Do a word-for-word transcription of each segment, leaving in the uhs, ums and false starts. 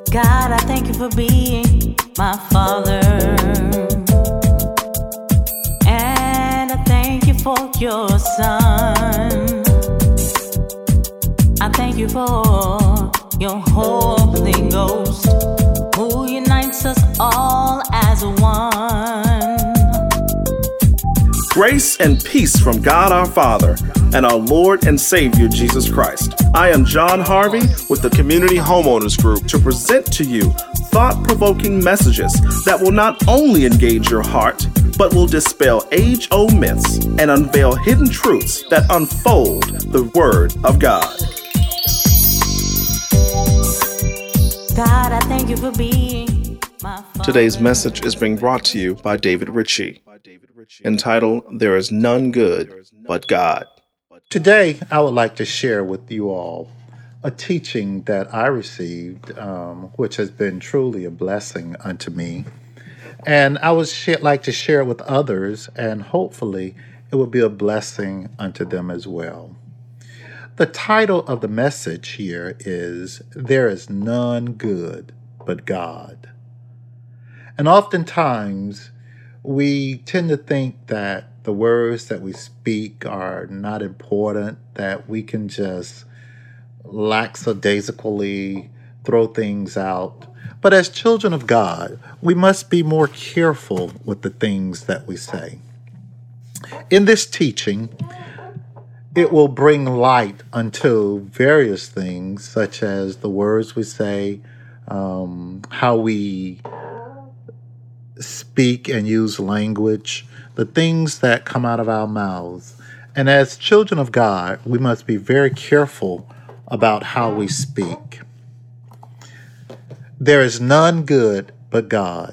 God, I thank you for being my Father. And I thank you for your Son. I thank you for your Holy Ghost, who unites us all as one. Grace and peace from God our Father and our Lord and Savior Jesus Christ. I am John Harvey with the Community Homeowners Group to present to you thought-provoking messages that will not only engage your heart, but will dispel age-old myths and unveil hidden truths that unfold the Word of God. God, I thank you for being my Father. Today's message is being brought to you by David Ritchie, entitled, There is None Good But God. Today, I would like to share with you all a teaching that I received, um, which has been truly a blessing unto me. And I would sh- like to share it with others, and hopefully it will be a blessing unto them as well. The title of the message here is, There is None Good But God. And oftentimes, we tend to think that the words that we speak are not important, that we can just lackadaisically throw things out. But as children of God, we must be more careful with the things that we say. In this teaching, it will bring light unto various things, such as the words we say, um, how we speak and use language, the things that come out of our mouths. And as children of God, we must be very careful about how we speak. There is none good but God.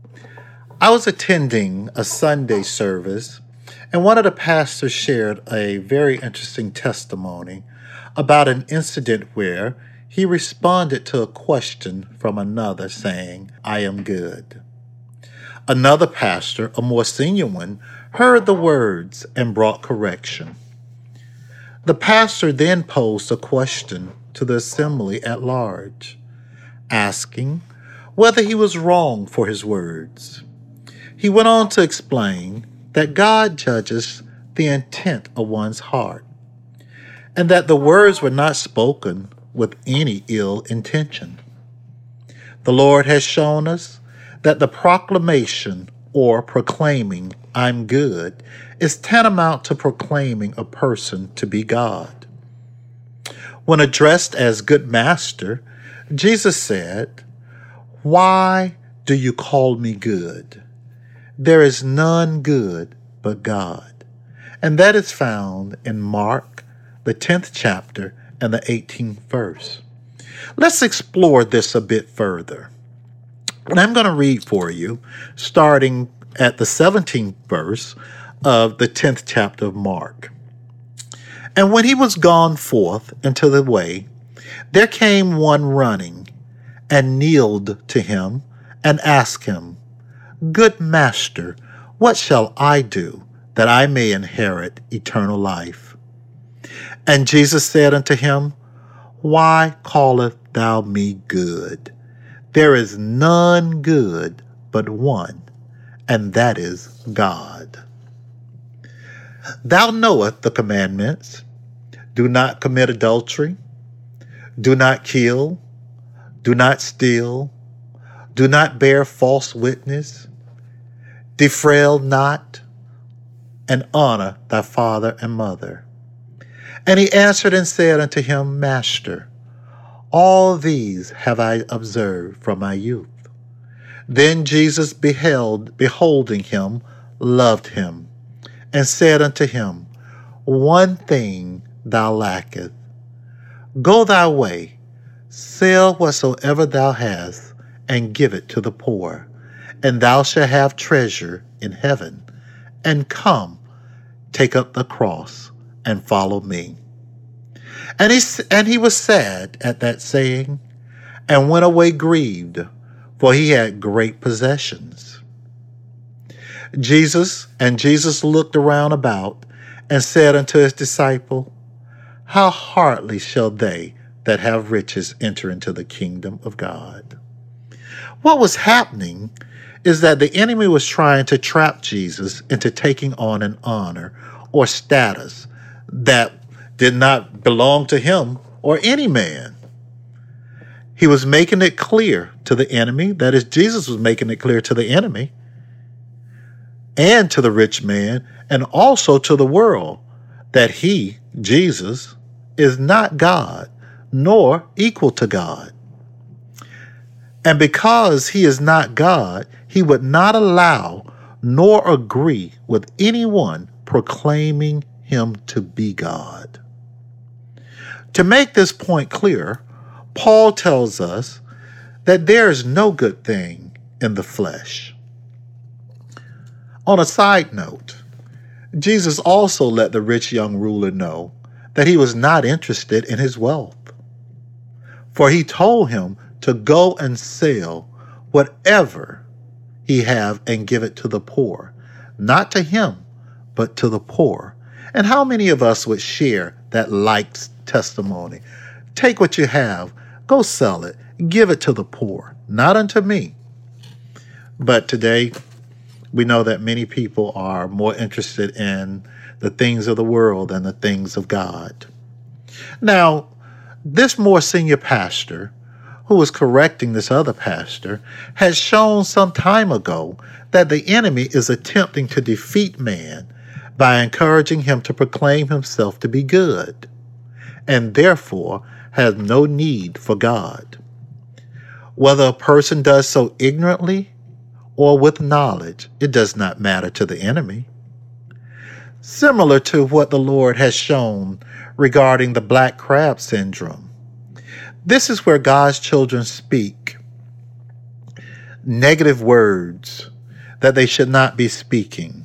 I was attending a Sunday service, and one of the pastors shared a very interesting testimony about an incident where he responded to a question from another saying, I am good. Another pastor, a more senior one, heard the words and brought correction. The pastor then posed a question to the assembly at large, asking whether he was wrong for his words. He went on to explain that God judges the intent of one's heart, and that the words were not spoken with any ill intention. The Lord has shown us that the proclamation or proclaiming I'm good is tantamount to proclaiming a person to be God. When addressed as good master, Jesus said, Why do you call me good? There is none good but God. And that is found in Mark, the tenth chapter and the eighteenth verse. Let's explore this a bit further. And I'm going to read for you, starting at the seventeenth verse of the tenth chapter of Mark. And when he was gone forth into the way, there came one running, and kneeled to him, and asked him, Good master, what shall I do, that I may inherit eternal life? And Jesus said unto him, Why callest thou me good? There is none good but one, and that is God. Thou knowest the commandments. Do not commit adultery. Do not kill. Do not steal. Do not bear false witness. Defraud not, and honor thy father and mother. And he answered and said unto him, Master, all these have I observed from my youth. Then Jesus beheld, beholding him, loved him, and said unto him, One thing thou lackest. Go thy way, sell whatsoever thou hast, and give it to the poor, and thou shalt have treasure in heaven. And come, take up the cross, and follow me. And he, and he was sad at that saying, and went away grieved, for he had great possessions. Jesus, and Jesus looked around about, and said unto his disciple, How hardly shall they that have riches enter into the kingdom of God. What was happening is that the enemy was trying to trap Jesus into taking on an honor or status that did not belong to him or any man. He was making it clear to the enemy, that is, Jesus was making it clear to the enemy and to the rich man and also to the world that he, Jesus, is not God nor equal to God. And because he is not God, he would not allow nor agree with anyone proclaiming him to be God. To make this point clear, Paul tells us that there is no good thing in the flesh. On a side note, Jesus also let the rich young ruler know that he was not interested in his wealth. For he told him to go and sell whatever he have and give it to the poor, not to him, but to the poor. And how many of us would share that like testimony? Take what you have, go sell it, give it to the poor, not unto me. But today, we know that many people are more interested in the things of the world than the things of God. Now, this more senior pastor, who was correcting this other pastor, has shown some time ago that the enemy is attempting to defeat man by encouraging him to proclaim himself to be good, and therefore has no need for God. Whether a person does so ignorantly or with knowledge, it does not matter to the enemy. Similar to what the Lord has shown regarding the black crab syndrome. This is where God's children speak negative words that they should not be speaking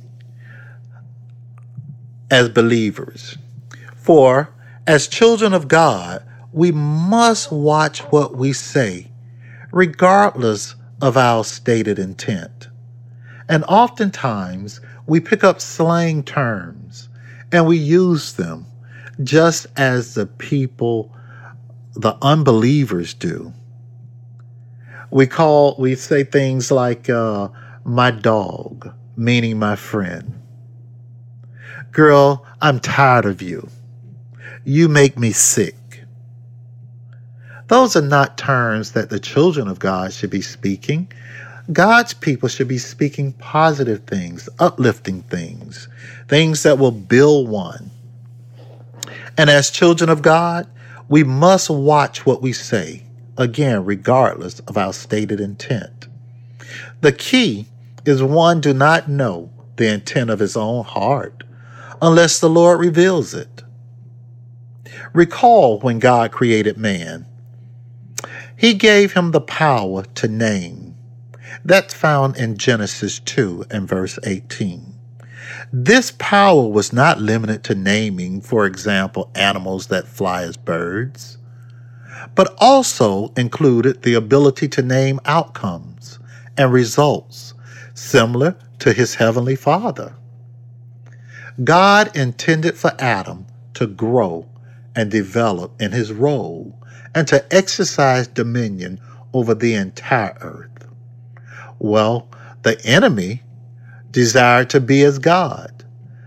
as believers. For as children of God, we must watch what we say, regardless of our stated intent. And oftentimes, we pick up slang terms and we use them just as the people, the unbelievers do. We call, we say things like, uh, my dog, meaning my friend. Girl, I'm tired of you. You make me sick. Those are not terms that the children of God should be speaking. God's people should be speaking positive things, uplifting things, things that will build one. And as children of God, we must watch what we say, again, regardless of our stated intent. The key is one do not know the intent of his own heart unless the Lord reveals it. Recall when God created man. He gave him the power to name. That's found in Genesis two and verse eighteen. This power was not limited to naming, for example, animals that fly as birds, but also included the ability to name outcomes and results similar to his heavenly Father. God intended for Adam to grow and develop in his role and to exercise dominion over the entire earth. Well, the enemy desired to be as God,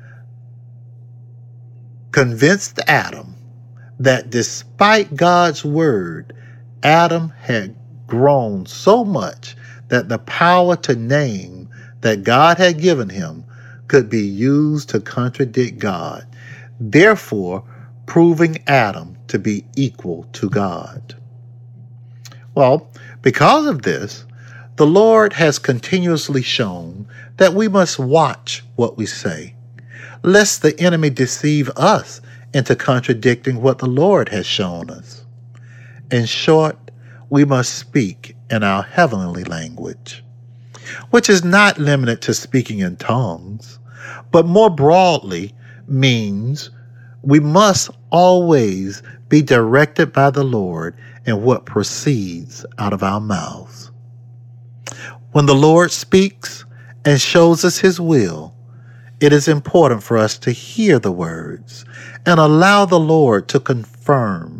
convinced Adam that despite God's word, Adam had grown so much that the power to name that God had given him could be used to contradict God, therefore proving Adam to be equal to God. Well, because of this, the Lord has continuously shown that we must watch what we say, lest the enemy deceive us into contradicting what the Lord has shown us. In short, we must speak in our heavenly language, which is not limited to speaking in tongues, but more broadly means we must always be directed by the Lord in what proceeds out of our mouths. When the Lord speaks and shows us his will, it is important for us to hear the words and allow the Lord to confirm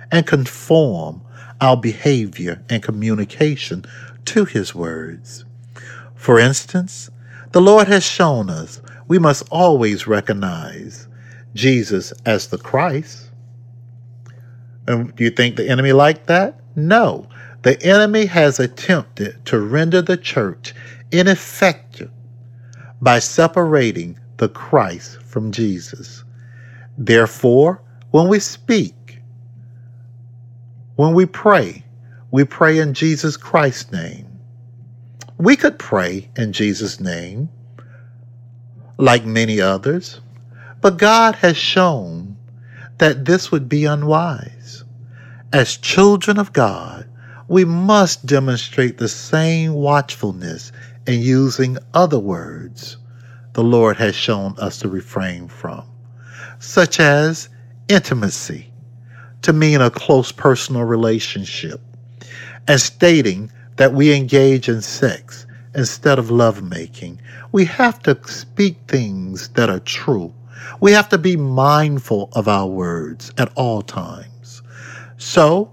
and conform our behavior and communication to his words. For instance, the Lord has shown us we must always recognize Jesus as the Christ. And do you think the enemy liked that? No. The enemy has attempted to render the church ineffective by separating the Christ from Jesus. Therefore, when we speak, when we pray, we pray in Jesus Christ's name. We could pray in Jesus' name, like many others, but God has shown that this would be unwise. As children of God, we must demonstrate the same watchfulness in using other words the Lord has shown us to refrain from, such as intimacy, to mean a close personal relationship, and stating that we engage in sex instead of lovemaking. We have to speak things that are true. We have to be mindful of our words at all times. So,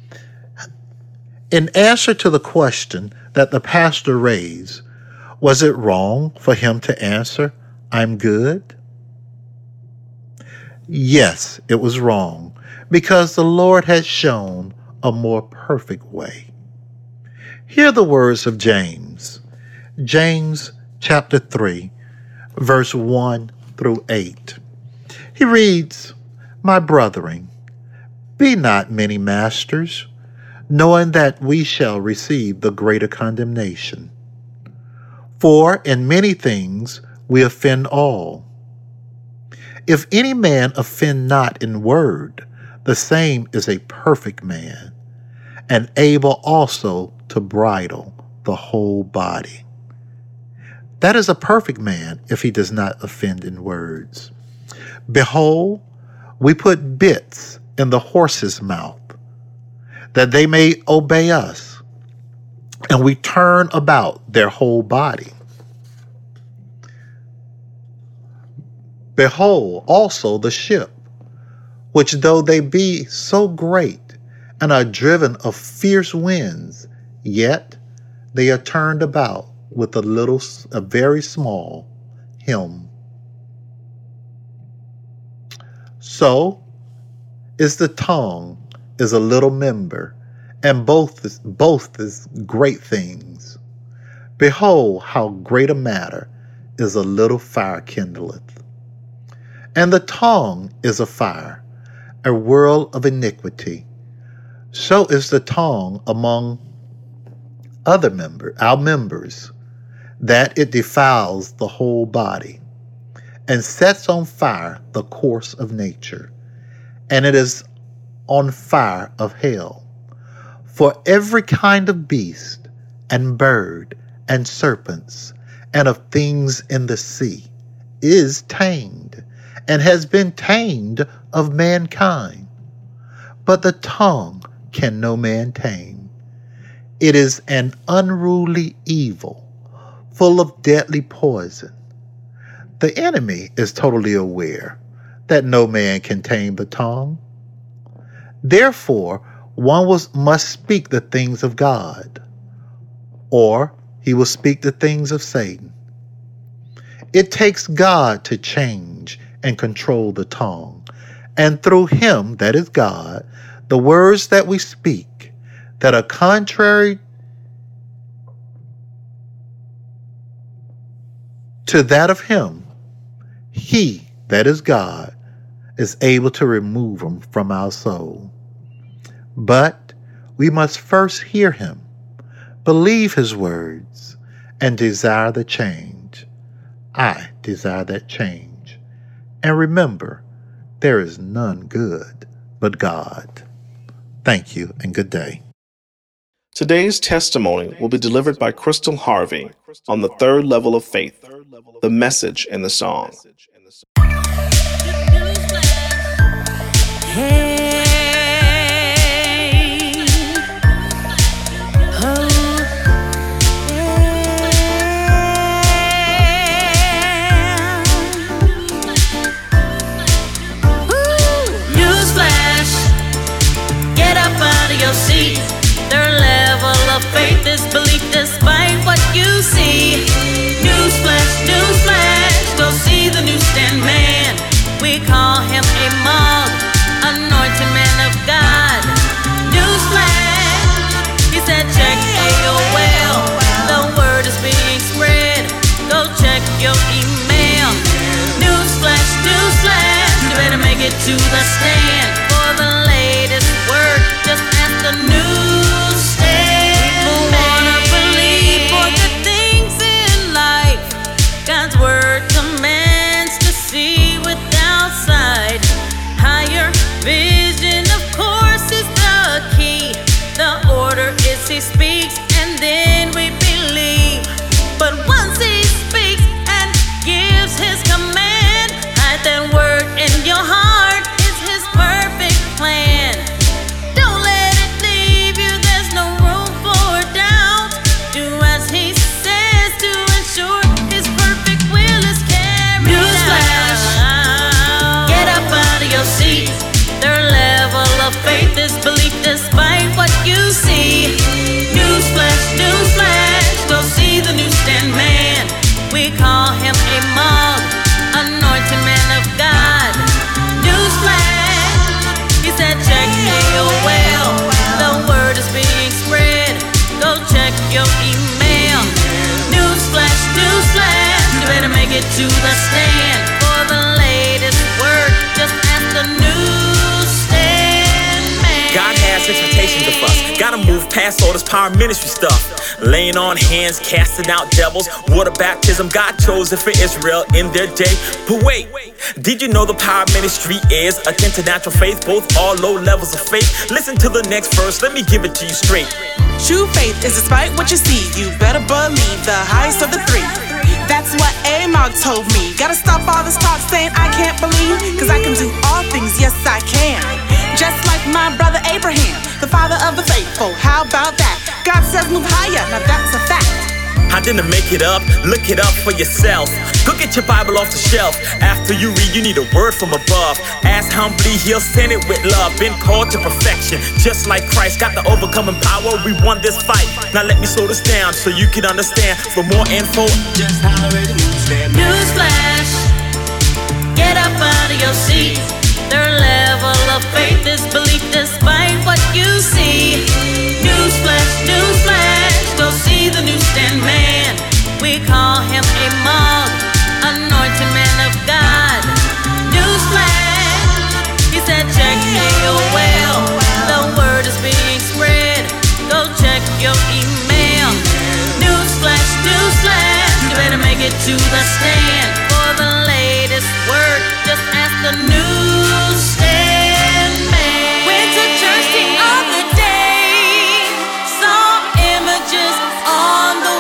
in answer to the question that the pastor raised, was it wrong for him to answer, "I'm good"? Yes, it was wrong, because the Lord had shown a more perfect way. Hear the words of James. James chapter three, verse one through eight. He reads, "My brethren, be not many masters, knowing that we shall receive the greater condemnation. For in many things we offend all. If any man offend not in word, the same is a perfect man, and able also to bridle the whole body. That is a perfect man if he does not offend in words. Behold, we put bits in the horse's mouth, that they may obey us, and we turn about their whole body. Behold also the ship, which though they be so great, and are driven of fierce winds, yet they are turned about with a little, a very small helm. So is the tongue is a little member, and both is, both is great things. Behold, how great a matter is a little fire kindleth. And the tongue is a fire, a world of iniquity. So is the tongue among other members, our members, that it defiles the whole body, and sets on fire the course of nature, and it is on fire of hell. For every kind of beast, and bird, and serpents, and of things in the sea, is tamed, and has been tamed of mankind. But the tongue can no man tame. It is an unruly evil, full of deadly poison. The enemy is totally aware that no man can tame the tongue. Therefore, one was, must speak the things of God, or he will speak the things of Satan. It takes God to change and control the tongue, and through him, that is God, the words that we speak that are contrary to that of him, he, that is God, is able to remove them from our soul. But we must first hear him, believe his words, and desire the change. I desire that change. And remember, there is none good but God. Thank you and good day. Today's testimony will be delivered by Crystal Harvey on the third level of faith, the message in the song. Hey. past all this power ministry stuff. Laying on hands, casting out devils. Water baptism, God chose it for Israel in their day. But wait, did you know the power ministry is akin to natural faith? Both are low levels of faith. Listen to the next verse, let me give it to you straight. True faith is despite what you see, you better believe the highest of the three. That's what Amog told me. Gotta stop all this talk saying I can't believe, cause I can do all things, yes I can. Just like my brother Abraham, the father of the faithful. How about that? God says move higher, now that's a fact. I didn't make it up, look it up for yourself. Go get your Bible off the shelf. After you read, you need a word from above. Ask humbly, he'll send it with love. Been called to perfection, just like Christ. Got the overcoming power, we won this fight. Now let me slow this down so you can understand. For more info, just holler at the newsstand. Newsflash, get up out of your seat. Their level of faith is belief despite what you see. Newsflash, newsflash, go see the newsstand man. We call him a mob, anointed man of God. Newsflash, he said check A O L, the word is being spread. Go check your email. Newsflash, newsflash, you better make it to the stand. For the latest word, just ask the newsstand man. Went to church the other day, saw images on the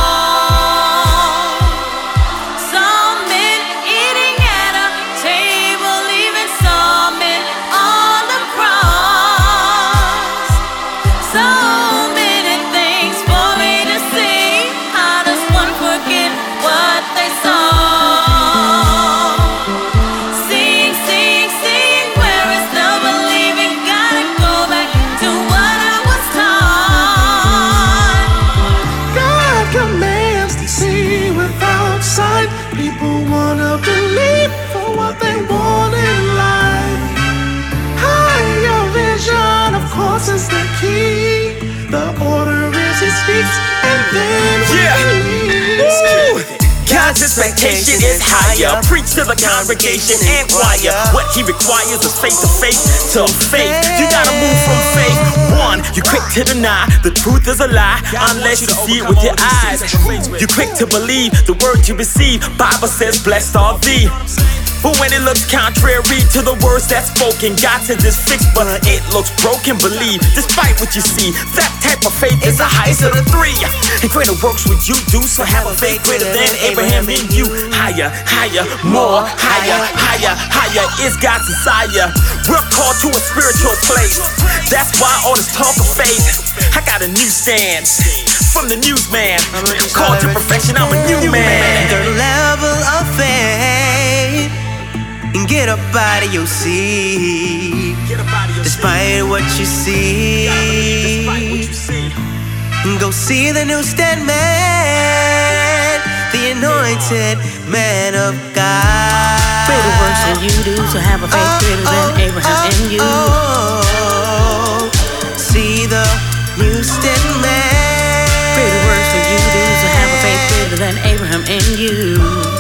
wall. Saw men eating at a table, even saw men on the cross. So many things for me to see. How does one forget what they saw? Sing, sing, sing, where is no believing? Gotta go back to what I was taught. God commands to see without sight. People wanna believe for what they want in life. Higher vision, of course, is the key. The order is he speaks, and then we Yeah. believe. Woo! God's expectation is higher. Preach to the congregation and choir. What he requires is faith to faith to faith. You gotta move from faith. One, you quick to deny the truth is a lie unless you see it with your eyes. You quick to believe the word you receive. Bible says, blessed are thee. But when it looks contrary to the words that's spoken, God says it's fixed, but it looks broken. Believe, despite what you see, that type of faith is the highest of the three. And greater works would you do, so have a faith greater than Abraham in you. Higher, higher, more, higher, higher, higher is God's desire. We're called to a spiritual place. That's why all this talk of faith. I got a new stand from the newsman. Called to perfection, I'm a new man. Their level of faith, and get up out of your seat. Despite what you see, go see the newsstand man, the anointed man of God. Greater works than you do, so have a faith greater than Abraham in you. Oh, see the newsstand man. Greater works than you do, so have a faith greater than Abraham in you.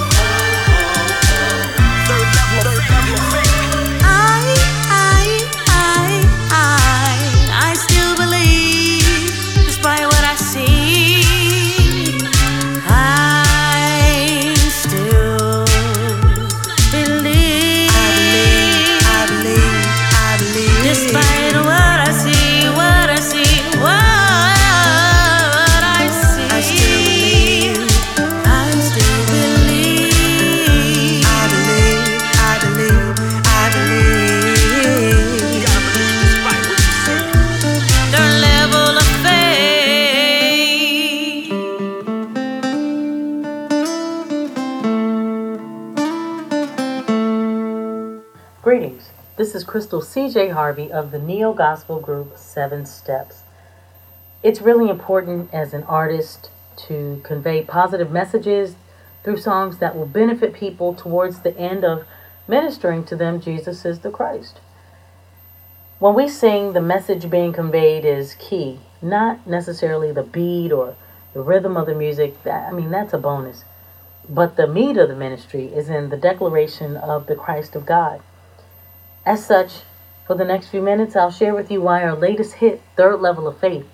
Greetings. This is Crystal C J Harvey of the Neo-Gospel group Seven Steps. It's really important as an artist to convey positive messages through songs that will benefit people towards the end of ministering to them Jesus is the Christ. When we sing, the message being conveyed is key, not necessarily the beat or the rhythm of the music. That, I mean, that's a bonus. But the meat of the ministry is in the declaration of the Christ of God. As such, for the next few minutes, I'll share with you why our latest hit, Third Level of Faith,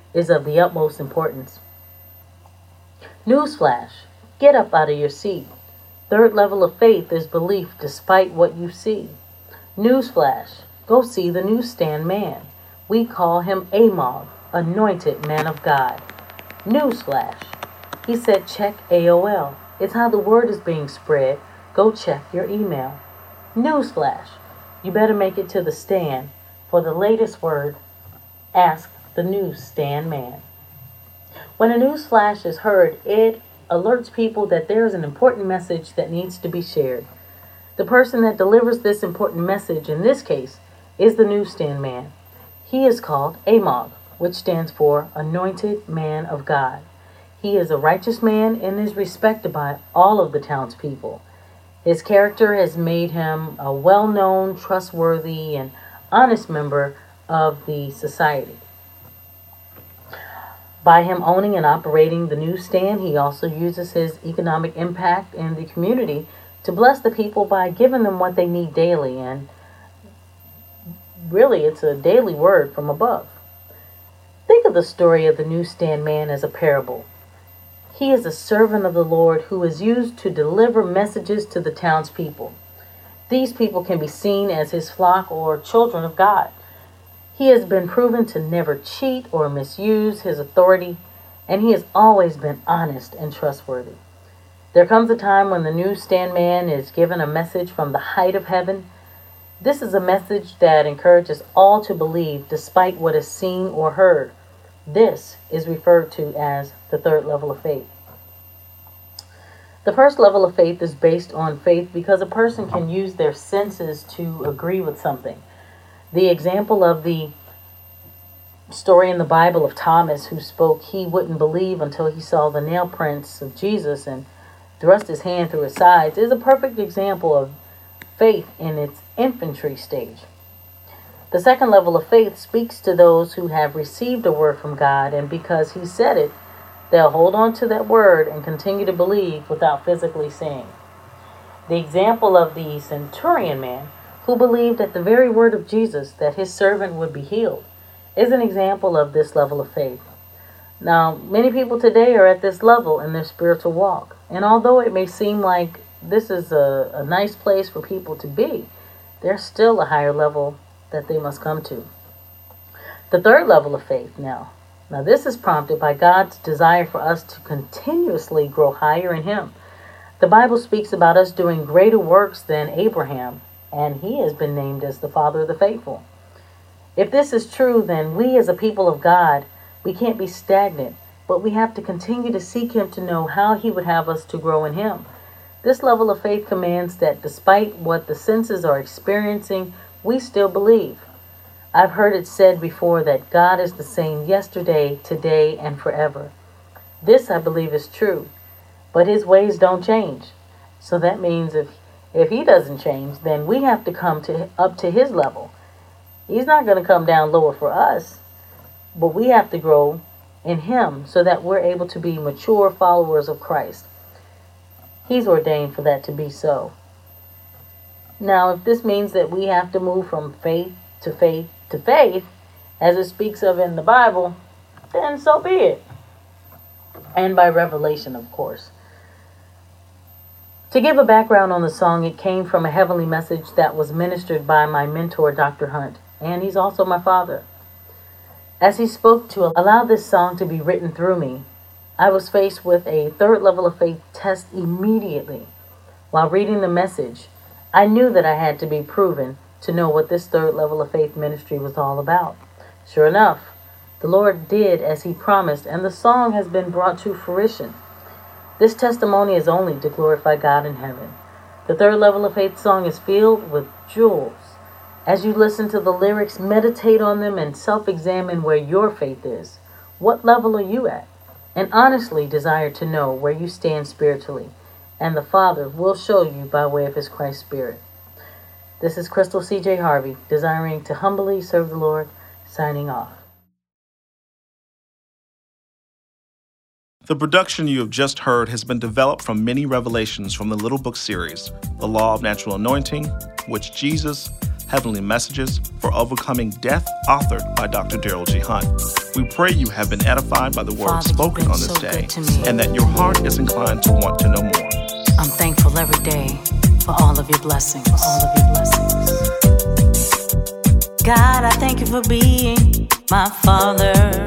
is of the utmost importance. Newsflash, get up out of your seat. Third level of faith is belief despite what you see. Newsflash, go see the newsstand man. We call him Amog, anointed man of God. Newsflash, he said check A O L. It's how the word is being spread. Go check your email. Newsflash, you better make it to the stand. For the latest word, ask the newsstand man. When a news flash is heard, it alerts people that there is an important message that needs to be shared. The person that delivers this important message, in this case, is the newsstand man. He is called Amog, which stands for Anointed Man of God. He is a righteous man and is respected by all of the townspeople. His character has made him a well-known, trustworthy, and honest member of the society. By him owning and operating the newsstand, he also uses his economic impact in the community to bless the people by giving them what they need daily. And really, it's a daily word from above. Think of the story of the newsstand man as a parable. He is a servant of the Lord who is used to deliver messages to the townspeople. These people can be seen as his flock or children of God. He has been proven to never cheat or misuse his authority, and he has always been honest and trustworthy. There comes a time when the newsstand man is given a message from the height of heaven. This is a message that encourages all to believe despite what is seen or heard. This is referred to as the third level of faith. The first level of faith is based on faith because a person can use their senses to agree with something. The example of the story in the Bible of Thomas, who spoke he wouldn't believe until he saw the nail prints of Jesus and thrust his hand through his sides, is a perfect example of faith in its infantry stage. The second level of faith speaks to those who have received a word from God, and because he said it, they'll hold on to that word and continue to believe without physically seeing. The example of the centurion man, who believed at the very word of Jesus that his servant would be healed, is an example of this level of faith. Now, many people today are at this level in their spiritual walk, and although it may seem like this is a, a nice place for people to be, there's still a higher level that they must come to. The third level of faith now. Now this is prompted by God's desire for us to continuously grow higher in him. The Bible speaks about us doing greater works than Abraham, and he has been named as the father of the faithful. If this is true, then we as a people of God, we can't be stagnant, but we have to continue to seek him to know how he would have us to grow in him. This level of faith commands that despite what the senses are experiencing, we still believe. I've heard it said before that God is the same yesterday, today, and forever. This, I believe, is true, but his ways don't change. So that means if if he doesn't change, then we have to come to up to his level. He's not going to come down lower for us, but we have to grow in him so that we're able to be mature followers of Christ. He's ordained for that to be so. Now, if this means that we have to move from faith to faith to faith, as it speaks of in the Bible, then so be it. And by revelation, of course. To give a background on the song, it came from a heavenly message that was ministered by my mentor, Doctor Hunt, and he's also my father. As he spoke to allow this song to be written through me, I was faced with a third level of faith test immediately. While reading the message, I knew that I had to be proven to know what this third level of faith ministry was all about. Sure enough, the Lord did as he promised, and the song has been brought to fruition. This testimony is only to glorify God in heaven. The third level of faith song is filled with jewels. As you listen to the lyrics, meditate on them and self-examine where your faith is. What level are you at? And honestly desire to know where you stand spiritually. And the Father will show you by way of his Christ Spirit. This is Crystal C J Harvey, desiring to humbly serve the Lord, signing off. The production you have just heard has been developed from many revelations from the Little Book series, The Law of Natural Anointing, which Jesus, Heavenly Messages for Overcoming Death, authored by Doctor Daryl G. Hunt. We pray you have been edified by the words Father, spoken on this so day, and that your heart is inclined to want to know more. I'm thankful every day for all of your blessings. For all of your blessings. God, I thank you for being my Father.